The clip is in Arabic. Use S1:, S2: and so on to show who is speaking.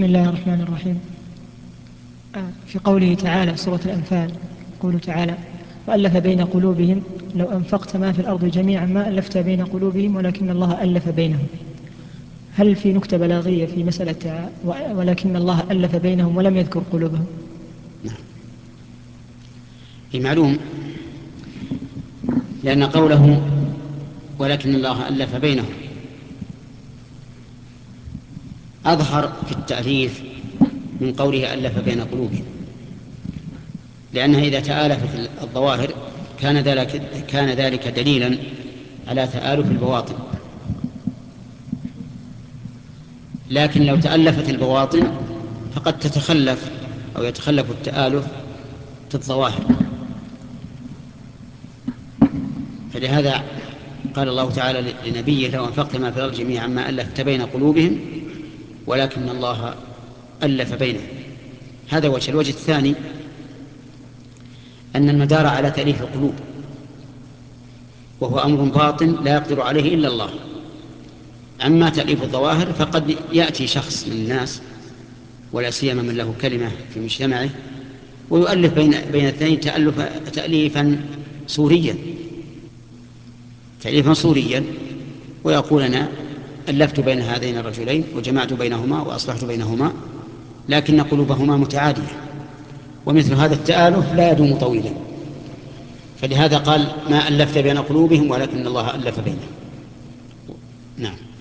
S1: بسم الله الرحمن الرحيم. في قوله تعالى سورة الأنفال يقول تعالى: وألف بين قلوبهم لو أنفقت ما في الأرض جميعا ما ألفت بين قلوبهم ولكن الله ألف بينهم. هل في نكتة بلاغية في مسألة ولكن الله ألف بينهم ولم يذكر قلوبهم؟
S2: نعم، معلوم، لأن قوله ولكن الله ألف بينهم أظهر في التأليف من قوله ألف بين قلوبهم، لأنها إذا تآلفت الظواهر كان ذلك دليلا على تآلف البواطن. لكن لو تألفت البواطن فقد تتخلف أو يتخلف التآلف في الظواهر. فلهذا قال الله تعالى لنبيه: لو أنفقت ما في الأرض جميعا ما ألفت بين قلوبهم ولكن الله ألف بينهم. هذا وجه. الوجه الثاني أن المدار على تأليف القلوب، وهو أمر باطن لا يقدر عليه إلا الله. أما تأليف الظواهر فقد يأتي شخص من الناس، ولا سيما من له كلمة في مجتمعه، ويؤلف بين الاثنين تأليفا صوريا، ويقول: أنا ألفت بين هذين الرجلين وجمعت بينهما وأصلحت بينهما، لكن قلوبهما متعادية. ومثل هذا التآلف لا يدوم طويلا. فلهذا قال: ما ألفت بين قلوبهم ولكن الله ألف بينهم. نعم.